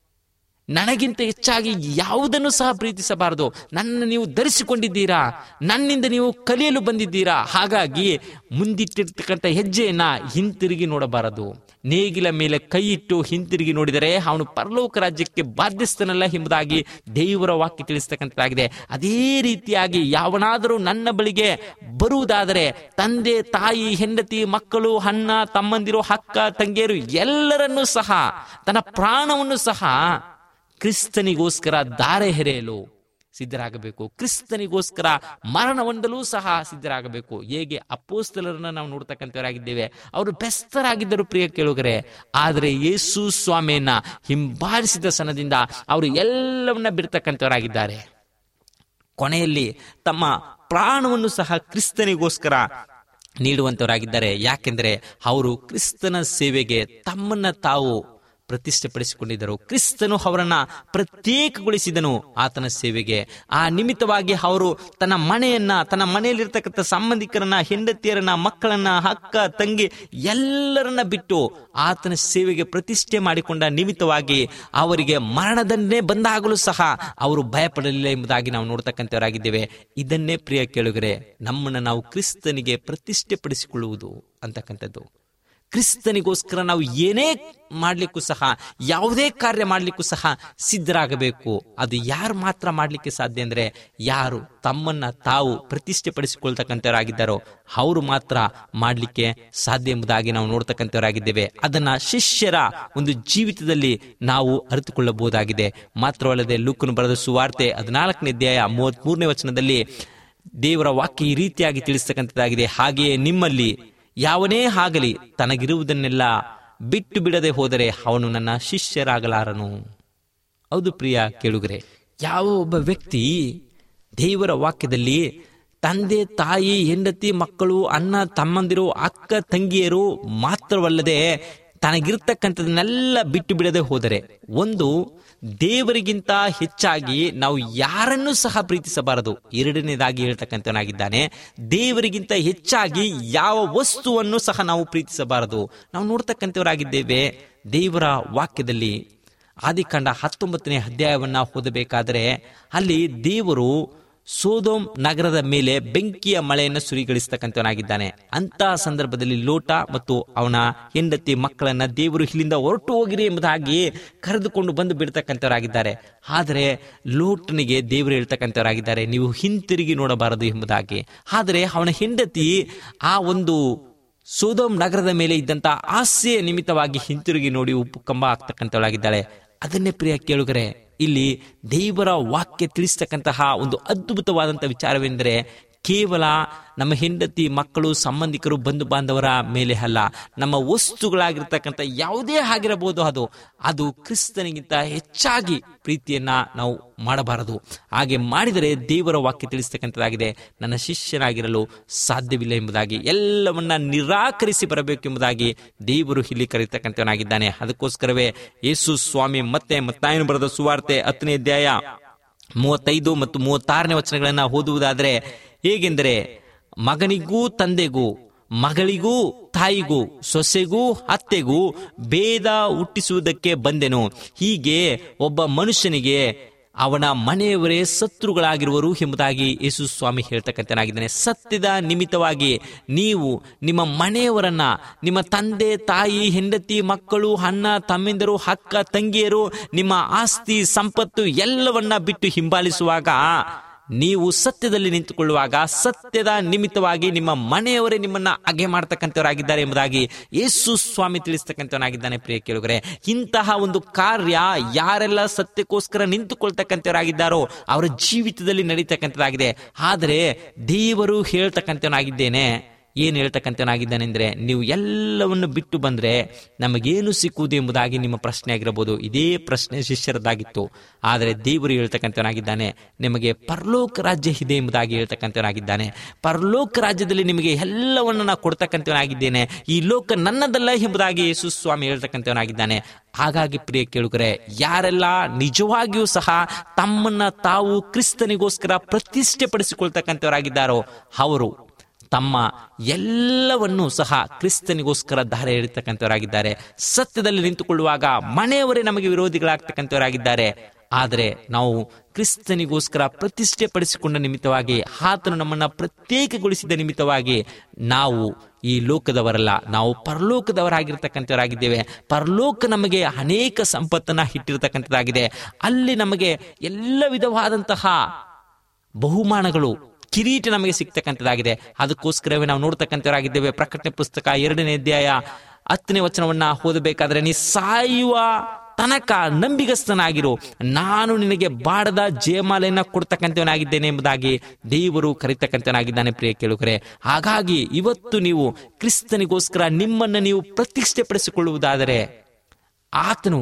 ನನಗಿಂತ ಹೆಚ್ಚಾಗಿ ಯಾವುದನ್ನು ಸಹ ಪ್ರೀತಿಸಬಾರದು. ನನ್ನ ನೀವು ಧರಿಸಿಕೊಂಡಿದ್ದೀರಾ, ನನ್ನಿಂದ ನೀವು ಕಲಿಯಲು ಬಂದಿದ್ದೀರಾ. ಹಾಗಾಗಿ ಮುಂದಿಟ್ಟಿರ್ತಕ್ಕಂಥ ಹೆಜ್ಜೆಯನ್ನ ಹಿಂತಿರುಗಿ ನೋಡಬಾರದು. ನೇಗಿಲ ಮೇಲೆ ಕೈ ಇಟ್ಟು ಹಿಂತಿರುಗಿ ನೋಡಿದರೆ ಅವನು ಪರಲೋಕ ರಾಜ್ಯಕ್ಕೆ ಬಾಧ್ಯಸ್ಥನಲ್ಲ ಎಂಬುದಾಗಿ ದೇವರ ವಾಕ್ಯ ತಿಳಿಸ್ತಕ್ಕಂಥದ್ದಾಗಿದೆ. ಅದೇ ರೀತಿಯಾಗಿ ಯಾವನಾದರೂ ನನ್ನ ಬಳಿಗೆ ಬರುವುದಾದರೆ ತಂದೆ ತಾಯಿ ಹೆಂಡತಿ ಮಕ್ಕಳು ಅಣ್ಣ ತಮ್ಮಂದಿರು ಅಕ್ಕ ತಂಗಿಯರು ಎಲ್ಲರನ್ನೂ ಸಹ, ತನ್ನ ಪ್ರಾಣವನ್ನು ಸಹ ಕ್ರಿಸ್ತನಿಗೋಸ್ಕರ ಧಾರೆ ಎರೆಯಲು ಸಿದ್ಧರಾಗಬೇಕು. ಕ್ರಿಸ್ತನಿಗೋಸ್ಕರ ಮರಣ ಹೊಂದಲು ಸಹ ಸಿದ್ಧರಾಗಬೇಕು. ಹೇಗೆ ಅಪೊಸ್ತಲರನ್ನ ನಾವು ನೋಡ್ತಕ್ಕಂಥವರಾಗಿದ್ದೇವೆ. ಅವರು ಬೆಸ್ತರಾಗಿದ್ದರು ಪ್ರಿಯ ಕೇಳುಗರೆ. ಆದರೆ ಯೇಸು ಸ್ವಾಮಿಯನ್ನ ಹಿಂಬಾಲಿಸಿದ ಸನದಿಂದ ಅವರು ಎಲ್ಲವನ್ನ ಬಿಡ್ತಕ್ಕಂಥವರಾಗಿದ್ದಾರೆ. ಕೊನೆಯಲ್ಲಿ ತಮ್ಮ ಪ್ರಾಣವನ್ನು ಸಹ ಕ್ರಿಸ್ತನಿಗೋಸ್ಕರ ನೀಡುವಂತವರಾಗಿದ್ದಾರೆ. ಯಾಕೆಂದರೆ ಅವರು ಕ್ರಿಸ್ತನ ಸೇವೆಗೆ ತಮ್ಮನ್ನ ತಾವು ಪ್ರತಿಷ್ಠೆಪಡಿಸಿಕೊಂಡಿದ್ದರು. ಕ್ರಿಸ್ತನು ಅವರನ್ನ ಪ್ರತ್ಯೇಕಗೊಳಿಸಿದನು ಆತನ ಸೇವೆಗೆ. ಆ ನಿಮಿತ್ತವಾಗಿ ಅವರು ತನ್ನ ಮನೆಯನ್ನ, ತನ್ನ ಮನೆಯಲ್ಲಿರ್ತಕ್ಕಂಥ ಸಂಬಂಧಿಕರನ್ನ, ಹೆಂಡತಿಯರನ್ನ, ಮಕ್ಕಳನ್ನ, ಅಕ್ಕ ತಂಗಿ ಎಲ್ಲರನ್ನ ಬಿಟ್ಟು ಆತನ ಸೇವೆಗೆ ಪ್ರತಿಷ್ಠೆ ಮಾಡಿಕೊಂಡ ನಿಮಿತ್ತವಾಗಿ ಅವರಿಗೆ ಮರಣದಂಡನೆ ಬಂದಾಗಲೂ ಸಹ ಅವರು ಭಯಪಡಲಿಲ್ಲ ಎಂಬುದಾಗಿ ನಾವು ನೋಡ್ತಕ್ಕಂಥವರಾಗಿದ್ದೇವೆ. ಇದನ್ನೇ ಪ್ರಿಯ ಕೇಳುಗರೆ, ನಮ್ಮನ್ನು ನಾವು ಕ್ರಿಸ್ತನಿಗೆ ಪ್ರತಿಷ್ಠೆ ಪಡಿಸಿಕೊಳ್ಳುವುದು ಅಂತಕ್ಕಂಥದ್ದು. ಕ್ರಿಸ್ತನಿಗೋಸ್ಕರ ನಾವು ಏನೇ ಮಾಡಲಿಕ್ಕೂ ಸಹ, ಯಾವುದೇ ಕಾರ್ಯ ಮಾಡಲಿಕ್ಕೂ ಸಹ ಸಿದ್ಧರಾಗಬೇಕು. ಅದು ಯಾರು ಮಾತ್ರ ಮಾಡಲಿಕ್ಕೆ ಸಾಧ್ಯ ಅಂದರೆ, ಯಾರು ತಮ್ಮನ್ನ ತಾವು ಪ್ರತಿಷ್ಠೆ ಪಡಿಸಿಕೊಳ್ತಕ್ಕಂಥವರಾಗಿದ್ದಾರೋ ಅವರು ಮಾತ್ರ ಮಾಡಲಿಕ್ಕೆ ಸಾಧ್ಯ ಎಂಬುದಾಗಿ ನಾವು ನೋಡ್ತಕ್ಕಂಥವರಾಗಿದ್ದೇವೆ. ಅದನ್ನ ಶಿಷ್ಯರ ಒಂದು ಜೀವಿತದಲ್ಲಿ ನಾವು ಅರಿತುಕೊಳ್ಳಬಹುದಾಗಿದೆ. ಮಾತ್ರವಲ್ಲದೆ ಲೂಕನು ಬರೆದ ಸುವಾರ್ತೆ 14ನೇ ಅಧ್ಯಾಯ 33ನೇ ವಚನದಲ್ಲಿ ದೇವರ ವಾಕ್ಯ ಈ ರೀತಿಯಾಗಿ ತಿಳಿಸ್ತಕ್ಕಂಥದ್ದಾಗಿದೆ: ಹಾಗೆಯೇ ನಿಮ್ಮಲ್ಲಿ ಯಾವನೇ ಆಗಲಿ ತನಗಿರುವುದನ್ನೆಲ್ಲ ಬಿಟ್ಟು ಬಿಡದೆ ಹೋದರೆ ಅವನು ನನ್ನ ಶಿಷ್ಯರಾಗಲಾರನು. ಹೌದು ಪ್ರಿಯ ಕೇಳುಗರೆ, ಯಾವ ಒಬ್ಬ ವ್ಯಕ್ತಿ ದೇವರ ವಾಕ್ಯದಲ್ಲಿ ತಂದೆ ತಾಯಿ ಹೆಂಡತಿ ಮಕ್ಕಳು ಅಣ್ಣ ತಮ್ಮಂದಿರು ಅಕ್ಕ ತಂಗಿಯರು ಮಾತ್ರವಲ್ಲದೆ ತನಗಿರ್ತಕ್ಕಂಥದನ್ನೆಲ್ಲ ಬಿಟ್ಟು ಬಿಡದೆ ಹೋದರೆ, ಒಂದು ದೇವರಿಗಿಂತ ಹೆಚ್ಚಾಗಿ ನಾವು ಯಾರನ್ನೂ ಸಹ ಪ್ರೀತಿಸಬಾರದು. ಎರಡನೇದಾಗಿ ಹೇಳ್ತಕ್ಕಂಥವನಾಗಿದ್ದಾನೆ, ದೇವರಿಗಿಂತ ಹೆಚ್ಚಾಗಿ ಯಾವ ವಸ್ತುವನ್ನು ಸಹ ನಾವು ಪ್ರೀತಿಸಬಾರದು. ನಾವು ನೋಡ್ತಕ್ಕಂಥವರಾಗಿದ್ದೇವೆ ದೇವರ ವಾಕ್ಯದಲ್ಲಿ ಆದಿಕಾಂಡ 19ನೇ ಅಧ್ಯಾಯವನ್ನ ಓದಬೇಕಾದರೆ ಅಲ್ಲಿ ದೇವರು ಸೋದೋಮ್ ನಗರದ ಮೇಲೆ ಬೆಂಕಿಯ ಮಳೆಯನ್ನು ಸುರಿಗಳಿಸ್ತಕ್ಕಂಥವನಾಗಿದ್ದಾನೆ. ಅಂತಹ ಸಂದರ್ಭದಲ್ಲಿ ಲೋಟ ಮತ್ತು ಅವನ ಹೆಂಡತಿ ಮಕ್ಕಳನ್ನ ದೇವರು ಇಲ್ಲಿಂದ ಹೊರಟು ಹೋಗಿರಿ ಎಂಬುದಾಗಿ ಕರೆದುಕೊಂಡು ಬಂದು ಬಿಡ್ತಕ್ಕಂಥವರಾಗಿದ್ದಾರೆ. ಆದರೆ ಲೋಟನಿಗೆ ದೇವರು ಹೇಳ್ತಕ್ಕಂಥವರಾಗಿದ್ದಾರೆ, ನೀವು ಹಿಂತಿರುಗಿ ನೋಡಬಾರದು ಎಂಬುದಾಗಿ. ಆದರೆ ಅವನ ಹೆಂಡತಿ ಆ ಒಂದು ಸೋದೋಮ್ ನಗರದ ಮೇಲೆ ಇದ್ದಂತ ಆಸೆಯ ನಿಮಿತ್ತವಾಗಿ ಹಿಂತಿರುಗಿ ನೋಡಿ ಉಪ್ಪು ಕಂಬ ಆಗ್ತಕ್ಕಂಥವಳಾಗಿದ್ದಾಳೆ. ಅದನ್ನೇ ಪ್ರಿಯ ಕೇಳುಗರೆ, ಇಲ್ಲಿ ದೇವರ ವಾಕ್ಯ ತಿಳಿಸ್ತಕ್ಕಂತಹ ಒಂದು ಅದ್ಭುತವಾದಂಥ ವಿಚಾರವೆಂದರೆ, ಕೇವಲ ನಮ್ಮ ಹೆಂಡತಿ ಮಕ್ಕಳು ಸಂಬಂಧಿಕರು ಬಂಧು ಬಾಂಧವರ ಮೇಲೆ ಅಲ್ಲ, ನಮ್ಮ ವಸ್ತುಗಳಾಗಿರ್ತಕ್ಕಂಥ ಯಾವುದೇ ಆಗಿರಬಹುದು, ಅದು ಕ್ರಿಸ್ತನಿಗಿಂತ ಹೆಚ್ಚಾಗಿ ಪ್ರೀತಿಯನ್ನ ನಾವು ಮಾಡಬಾರದು. ಹಾಗೆ ಮಾಡಿದರೆ ದೇವರ ವಾಕ್ಯ ತಿಳಿಸ್ತಕ್ಕಂಥದ್ದಾಗಿದೆ, ನನ್ನ ಶಿಷ್ಯನಾಗಿರಲು ಸಾಧ್ಯವಿಲ್ಲ ಎಂಬುದಾಗಿ, ಎಲ್ಲವನ್ನ ನಿರಾಕರಿಸಿ ಬರಬೇಕೆಂಬುದಾಗಿ ದೇವರು ಇಲ್ಲಿ ಕರೀತಕ್ಕಂಥವನಾಗಿದ್ದಾನೆ. ಅದಕ್ಕೋಸ್ಕರವೇ ಯೇಸು ಸ್ವಾಮಿ ಮತ್ತೆ ಮತ್ತಾಯನು ಬರೆದ ಸುವಾರ್ತೆ 10ನೇ ಅಧ್ಯಾಯ 35 ಮತ್ತು 36ನೇ ವಚನಗಳನ್ನ ಓದುವುದಾದರೆ ಹೇಗೆಂದರೆ, ಮಗನಿಗೂ ತಂದೆಗೂ, ಮಗಳಿಗೂ ತಾಯಿಗೂ, ಸೊಸೆಗೂ ಅತ್ತೆಗೂ ಭೇದ ಹುಟ್ಟಿಸುವುದಕ್ಕೆ ಬಂದೆನು. ಹೀಗೆ ಒಬ್ಬ ಮನುಷ್ಯನಿಗೆ ಅವನ ಮನೆಯವರೇ ಶತ್ರುಗಳಾಗಿರುವರು ಎಂಬುದಾಗಿ ಯೇಸು ಸ್ವಾಮಿ ಹೇಳ್ತಕ್ಕಂಥನಾಗಿದ್ದಾನೆ. ಸತ್ಯದ ನಿಮಿತ್ತವಾಗಿ ನೀವು ನಿಮ್ಮ ಮನೆಯವರನ್ನ, ನಿಮ್ಮ ತಂದೆ ತಾಯಿ ಹೆಂಡತಿ ಮಕ್ಕಳು ಅಣ್ಣ ತಮ್ಮಿಂದರು ಅಕ್ಕ ತಂಗಿಯರು, ನಿಮ್ಮ ಆಸ್ತಿ ಸಂಪತ್ತು ಎಲ್ಲವನ್ನ ಬಿಟ್ಟು ಹಿಂಬಾಲಿಸುವಾಗ, ನೀವು ಸತ್ಯದಲ್ಲಿ ನಿಂತುಕೊಳ್ಳುವಾಗ, ಸತ್ಯದ ನಿಮಿತ್ತವಾಗಿ ನಿಮ್ಮ ಮನೆಯವರೇ ನಿಮ್ಮನ್ನ ಅಗೆ ಮಾಡ್ತಕ್ಕಂಥವರಾಗಿದ್ದಾರೆ ಎಂಬುದಾಗಿ ಯೇಸು ಸ್ವಾಮಿ ತಿಳಿಸ್ತಕ್ಕಂಥವನಾಗಿದ್ದಾನೆ. ಪ್ರಿಯ ಕೇಳುಗರೆ, ಇಂತಹ ಒಂದು ಕಾರ್ಯ ಯಾರೆಲ್ಲ ಸತ್ಯಕ್ಕೋಸ್ಕರ ನಿಂತುಕೊಳ್ತಕ್ಕಂಥವರಾಗಿದ್ದಾರೋ ಅವರ ಜೀವಿತದಲ್ಲಿ ನಡೀತಕ್ಕಂಥದ್ದಾಗಿದೆ. ಆದರೆ ದೇವರು ಹೇಳ್ತಕ್ಕಂಥವನಾಗಿದ್ದೇನೆ, ಏನು ಹೇಳ್ತಕ್ಕಂಥವನಾಗಿದ್ದಾನೆ ಅಂದರೆ, ನೀವು ಎಲ್ಲವನ್ನು ಬಿಟ್ಟು ಬಂದ್ರೆ ನಮಗೇನು ಸಿಕ್ಕುವುದು ಎಂಬುದಾಗಿ ನಿಮ್ಮ ಪ್ರಶ್ನೆ ಆಗಿರಬಹುದು. ಇದೇ ಪ್ರಶ್ನೆ ಶಿಷ್ಯರದಾಗಿತ್ತು. ಆದರೆ ದೇವರು ಹೇಳ್ತಕ್ಕಂಥವನಾಗಿದ್ದಾನೆ, ನಿಮಗೆ ಪರಲೋಕ ರಾಜ್ಯ ಇದೆ ಎಂಬುದಾಗಿ ಹೇಳ್ತಕ್ಕಂಥವನಾಗಿದ್ದಾನೆ. ಪರಲೋಕ ರಾಜ್ಯದಲ್ಲಿ ನಿಮಗೆ ಎಲ್ಲವನ್ನು ನಾನು ಕೊಡ್ತಕ್ಕಂಥವನಾಗಿದ್ದೇನೆ, ಈ ಲೋಕ ನನ್ನದಲ್ಲ ಎಂಬುದಾಗಿ ಯೇಸು ಸ್ವಾಮಿ ಹೇಳ್ತಕ್ಕಂಥವನಾಗಿದ್ದಾನೆ. ಹಾಗಾಗಿ ಪ್ರಿಯ ಕೇಳುಗರೆ, ಯಾರೆಲ್ಲ ನಿಜವಾಗಿಯೂ ಸಹ ತಮ್ಮನ್ನ ತಾವು ಕ್ರಿಸ್ತನಿಗೋಸ್ಕರ ಪ್ರತಿಷ್ಠೆ ಪಡಿಸಿಕೊಳ್ತಕ್ಕಂಥವರಾಗಿದ್ದಾರೋ ಅವರು ತಮ್ಮ ಎಲ್ಲವನ್ನೂ ಸಹ ಕ್ರಿಸ್ತನಿಗೋಸ್ಕರ ದಾರಿ ಎಳಿತಕ್ಕಂಥವರಾಗಿದ್ದಾರೆ. ಸತ್ಯದಲ್ಲಿ ನಿಂತುಕೊಳ್ಳುವಾಗ ಮನೆಯವರೇ ನಮಗೆ ವಿರೋಧಿಗಳಾಗ್ತಕ್ಕಂಥವರಾಗಿದ್ದಾರೆ. ಆದರೆ ನಾವು ಕ್ರಿಸ್ತನಿಗೋಸ್ಕರ ಪ್ರತಿಷ್ಠೆ ಪಡಿಸಿಕೊಂಡ ನಿಮಿತ್ತವಾಗಿ, ಆತನು ನಮ್ಮನ್ನ ಪ್ರತ್ಯೇಕಗೊಳಿಸಿದ ನಿಮಿತ್ತವಾಗಿ ನಾವು ಈ ಲೋಕದವರಲ್ಲ, ನಾವು ಪರಲೋಕದವರಾಗಿರ್ತಕ್ಕಂಥವರಾಗಿದ್ದೇವೆ. ಪರಲೋಕ ನಮಗೆ ಅನೇಕ ಸಂಪತ್ತನ್ನ ಇಟ್ಟಿರ್ತಕ್ಕಂಥದ್ದಾಗಿದೆ. ಅಲ್ಲಿ ನಮಗೆ ಎಲ್ಲ ವಿಧವಾದಂತಹ ಬಹುಮಾನಗಳು, ಕಿರೀಟ ನಮಗೆ ಸಿಗ್ತಕ್ಕಂಥದ್ದಾಗಿದೆ. ಅದಕ್ಕೋಸ್ಕರವೇ ನಾವು ನೋಡ್ತಕ್ಕಂಥವರಾಗಿದ್ದೇವೆ. ಪ್ರಕಟಣೆ ಪುಸ್ತಕ 2ನೇ ಅಧ್ಯಾಯ 10ನೇ ವಚನವನ್ನ ಓದಬೇಕಾದ್ರೆ, ನೀ ಸಾಯುವ ತನಕ ನಂಬಿಗಸ್ತನಾಗಿರು, ನಾನು ನಿನಗೆ ಬಾಡದ ಜಯಮಾಲೆಯನ್ನ ಕೊಡ್ತಕ್ಕಂಥವನಾಗಿದ್ದೇನೆ ಎಂಬುದಾಗಿ ದೇವರು ಕರೀತಕ್ಕಂಥವನಾಗಿದ್ದಾನೆ. ಪ್ರಿಯ ಕೇಳುಗರೆ, ಹಾಗಾಗಿ ಇವತ್ತು ನೀವು ಕ್ರಿಸ್ತನಿಗೋಸ್ಕರ ನಿಮ್ಮನ್ನು ನೀವು ಪ್ರತಿಷ್ಠೆ ಪಡಿಸಿಕೊಳ್ಳುವುದಾದರೆ, ಆತನು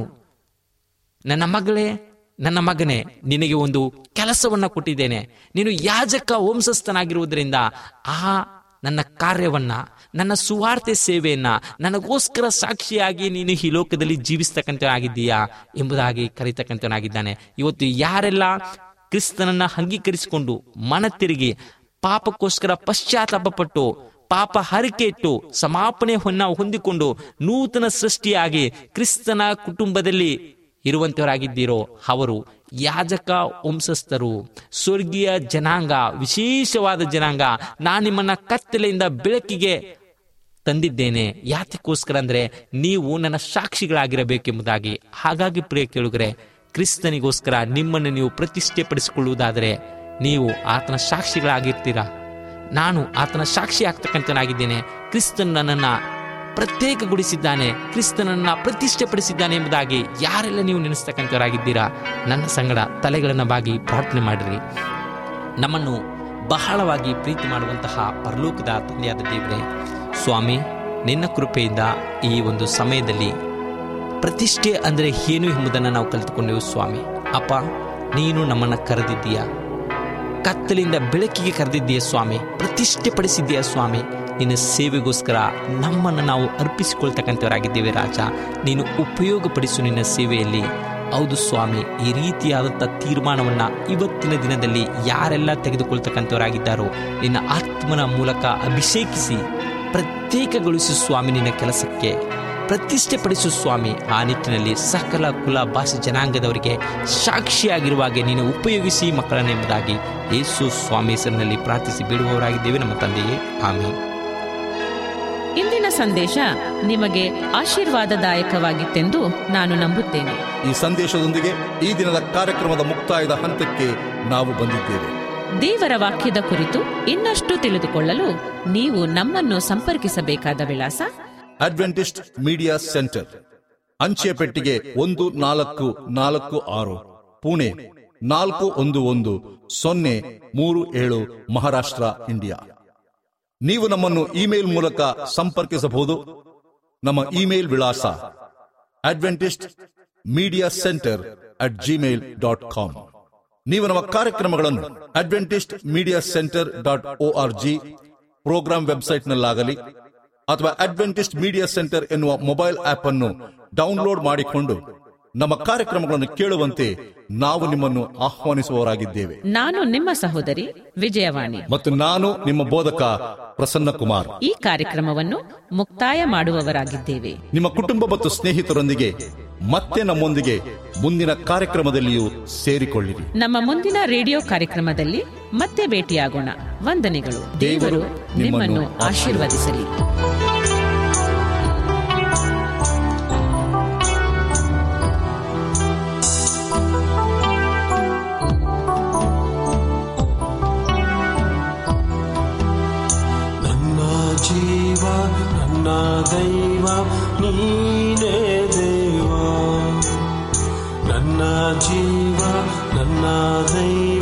ನನ್ನ ಮಗಳೇ, ನನ್ನ ಮಗನೇ, ನಿನಗೆ ಒಂದು ಕೆಲಸವನ್ನ ಕೊಟ್ಟಿದ್ದೇನೆ, ನೀನು ಯಾಜಕ ವಂಶಸ್ಥನಾಗಿರುವುದರಿಂದ ಆ ನನ್ನ ಕಾರ್ಯವನ್ನ, ನನ್ನ ಸುವಾರ್ತೆ ಸೇವೆಯನ್ನ ನನಗೋಸ್ಕರ ಸಾಕ್ಷಿಯಾಗಿ ನೀನು ಈ ಲೋಕದಲ್ಲಿ ಜೀವಿಸ್ತಕ್ಕಂಥವನಾಗಿದ್ದೀಯಾ ಎಂಬುದಾಗಿ ಕರೀತಕ್ಕಂಥವನಾಗಿದ್ದಾನೆ. ಇವತ್ತು ಯಾರೆಲ್ಲ ಕ್ರಿಸ್ತನನ್ನ ಅಂಗೀಕರಿಸಿಕೊಂಡು ಮನ ತಿರುಗಿ ಪಾಪಕ್ಕೋಸ್ಕರ ಪಶ್ಚಾತ್ತಾಪಪಟ್ಟು ಪಾಪ ಹರಿಕೆ ಇಟ್ಟು ಸಮಾಪನೆಯನ್ನ ಹೊಂದಿಕೊಂಡು ನೂತನ ಸೃಷ್ಟಿಯಾಗಿ ಕ್ರಿಸ್ತನ ಕುಟುಂಬದಲ್ಲಿ ಇರುವಂತವರಾಗಿದ್ದೀರೋ ಅವರು ಯಾಜಕ ವಂಶಸ್ಥರು, ಸ್ವರ್ಗೀಯ ಜನಾಂಗ, ವಿಶೇಷವಾದ ಜನಾಂಗ. ನಾನು ನಿಮ್ಮನ್ನ ಕತ್ತಲೆಯಿಂದ ಬೆಳಕಿಗೆ ತಂದಿದ್ದೇನೆ. ಯಾತಕ್ಕೋಸ್ಕರ ಅಂದ್ರೆ ನೀವು ನನ್ನ ಸಾಕ್ಷಿಗಳಾಗಿರಬೇಕೆಂಬುದಾಗಿ. ಹಾಗಾಗಿ ಪ್ರಿಯ ಕೇಳುಗರೆ, ಕ್ರಿಸ್ತನಿಗೋಸ್ಕರ ನಿಮ್ಮನ್ನು ನೀವು ಪ್ರತಿಷ್ಠೆಪಡಿಸಿಕೊಳ್ಳುವುದಾದರೆ ನೀವು ಆತನ ಸಾಕ್ಷಿಗಳಾಗಿರ್ತೀರಾ. ನಾನು ಆತನ ಸಾಕ್ಷಿ ಆಗ್ತಕ್ಕಂಥನಾಗಿದ್ದೇನೆ. ಕ್ರಿಸ್ತನ್ ನನ್ನನ್ನು ಪ್ರತ್ಯೇಕಗೊಳಿಸಿದ್ದಾನೆ, ಕ್ರಿಸ್ತನನ್ನ ಪ್ರತಿಷ್ಠೆಪಡಿಸಿದ್ದಾನೆ ಎಂಬುದಾಗಿ ಯಾರೆಲ್ಲ ನೀವು ನೆನೆಸ್ತಕ್ಕಂಥವರಾಗಿದ್ದೀರಾ, ನನ್ನ ಸಂಗಡ ತಲೆಗಳನ್ನು ಬಾಗಿ ಪ್ರಾರ್ಥನೆ ಮಾಡಿರಿ. ನಮ್ಮನ್ನು ಬಹಳವಾಗಿ ಪ್ರೀತಿ ಮಾಡುವಂತಹ ಪರಲೋಕದ ತಂದೆಯಾದ ದೇವರೇ, ಸ್ವಾಮಿ, ನಿನ್ನ ಕೃಪೆಯಿಂದ ಈ ಒಂದು ಸಮಯದಲ್ಲಿ ಪ್ರತಿಷ್ಠೆ ಅಂದರೆ ಏನು ಎಂಬುದನ್ನು ನಾವು ಕಲಿತುಕೊಂಡೆವು. ಸ್ವಾಮಿ ಅಪ್ಪ, ನೀನು ನಮ್ಮನ್ನು ಕರೆದಿದ್ದೀಯಾ, ಕತ್ತಲಿಂದ ಬೆಳಕಿಗೆ ಕರೆದಿದ್ದೀಯ ಸ್ವಾಮಿ, ಪ್ರತಿಷ್ಠೆ ಪಡಿಸಿದ್ದೀಯ ಸ್ವಾಮಿ. ನಿನ್ನ ಸೇವೆಗೋಸ್ಕರ ನಮ್ಮನ್ನು ನಾವು ಅರ್ಪಿಸಿಕೊಳ್ತಕ್ಕಂಥವರಾಗಿದ್ದೇವೆ ರಾಜ. ನೀನು ಉಪಯೋಗಪಡಿಸು ನಿನ್ನ ಸೇವೆಯಲ್ಲಿ. ಹೌದು ಸ್ವಾಮಿ, ಈ ರೀತಿಯಾದಂಥ ತೀರ್ಮಾನವನ್ನು ಇವತ್ತಿನ ದಿನದಲ್ಲಿ ಯಾರೆಲ್ಲ ತೆಗೆದುಕೊಳ್ತಕ್ಕಂಥವರಾಗಿದ್ದಾರೋ ನಿನ್ನ ಆತ್ಮನ ಮೂಲಕ ಅಭಿಷೇಕಿಸಿ ಪ್ರತ್ಯೇಕಗೊಳಿಸು ಸ್ವಾಮಿ. ನಿನ್ನ ಕೆಲಸಕ್ಕೆ ಪ್ರತಿಷ್ಠೆ ಪಡಿಸು ಸ್ವಾಮಿ. ಆ ನಿಟ್ಟಿನಲ್ಲಿ ಸಕಲ ಕುಲ ಭಾಷೆ ಜನಾಂಗದವರಿಗೆ ಸಾಕ್ಷಿಯಾಗಿರುವಾಗೆ ನೀನು ಉಪಯೋಗಿಸಿ ಮಕ್ಕಳನ್ನೆಂಬುದಾಗಿ ಯೇಸು ಸ್ವಾಮಿ ಹೆಸರಿನಲ್ಲಿ ಪ್ರಾರ್ಥಿಸಿ ಬಿಡುವವರಾಗಿದ್ದೇವೆ ನಮ್ಮ ತಂದೆಯೇ, ಆಮೆನ್. ಇಂದಿನ ಸಂದೇಶ ನಿಮಗೆ ಆಶೀರ್ವಾದದಾಯಕವಾಗಿತ್ತೆಂದು ನಾನು ನಂಬುತ್ತೇನೆ. ಈ ಸಂದೇಶದೊಂದಿಗೆ ಈ ದಿನದ ಕಾರ್ಯಕ್ರಮದ ಮುಕ್ತಾಯದ ಹಂತಕ್ಕೆ ನಾವು ಬಂದಿದ್ದೇವೆ. ದೇವರ ವಾಕ್ಯದ ಕುರಿತು ಇನ್ನಷ್ಟು ತಿಳಿದುಕೊಳ್ಳಲು ನೀವು ನಮ್ಮನ್ನು ಸಂಪರ್ಕಿಸಬೇಕಾದ ವಿಳಾಸ: ಅಡ್ವೆಂಟಿಸ್ಟ್ ಮೀಡಿಯಾ ಸೆಂಟರ್, ಅಂಚೆ ಪೆಟ್ಟಿಗೆ 1446, ಪುಣೆ 411037, ಮಹಾರಾಷ್ಟ್ರ, ಇಂಡಿಯಾ. ನೀವು ನಮ್ಮನ್ನು ಇಮೇಲ್ ಮೂಲಕ ಸಂಪರ್ಕಿಸಬಹುದು. ನಮ್ಮ ಇಮೇಲ್ ವಿಳಾಸ adventistmediacenter@gmail.com. ನೀವು ನಮ್ಮ ಕಾರ್ಯಕ್ರಮಗಳನ್ನು adventistmediacenter.org ಪ್ರೋಗ್ರಾಂ ವೆಬ್ಸೈಟ್ನಲ್ಲಾಗಲಿ ಅಥವಾ ಅಡ್ವೆಂಟಿಸ್ಟ್ ಮೀಡಿಯಾ ಸೆಂಟರ್ ಎನ್ನುವ ಮೊಬೈಲ್ ಆಪ್ ಅನ್ನು ಡೌನ್ಲೋಡ್ ಮಾಡಿಕೊಂಡು ನಮ್ಮ ಕಾರ್ಯಕ್ರಮಗಳನ್ನು ಕೇಳುವಂತೆ ನಾವು ನಿಮ್ಮನ್ನು ಆಹ್ವಾನಿಸುವವರಾಗಿದ್ದೇವೆ. ನಾನು ನಿಮ್ಮ ಸಹೋದರಿ ವಿಜಯವಾಣಿ ಮತ್ತು ನಾನು ನಿಮ್ಮ ಬೋಧಕ ಪ್ರಸನ್ನ ಕುಮಾರ್. ಈ ಕಾರ್ಯಕ್ರಮವನ್ನು ಮುಕ್ತಾಯ ಮಾಡುವವರಾಗಿದ್ದೇವೆ. ನಿಮ್ಮ ಕುಟುಂಬ ಮತ್ತು ಸ್ನೇಹಿತರೊಂದಿಗೆ ಮತ್ತೆ ನಮ್ಮೊಂದಿಗೆ ಮುಂದಿನ ಕಾರ್ಯಕ್ರಮದಲ್ಲಿಯೂ ಸೇರಿಕೊಳ್ಳಿರಿ. ನಮ್ಮ ಮುಂದಿನ ರೇಡಿಯೋ ಕಾರ್ಯಕ್ರಮದಲ್ಲಿ ಮತ್ತೆ ಭೇಟಿಯಾಗೋಣ. ವಂದನೆಗಳು. ದೇವರು ನಿಮ್ಮನ್ನು ಆಶೀರ್ವದಿಸಲಿ. ನನ್ನ ದೈವ ನೀನೇ ದೇವ, ನನ್ನ ಜೀವ ನನ್ನ ದೈವ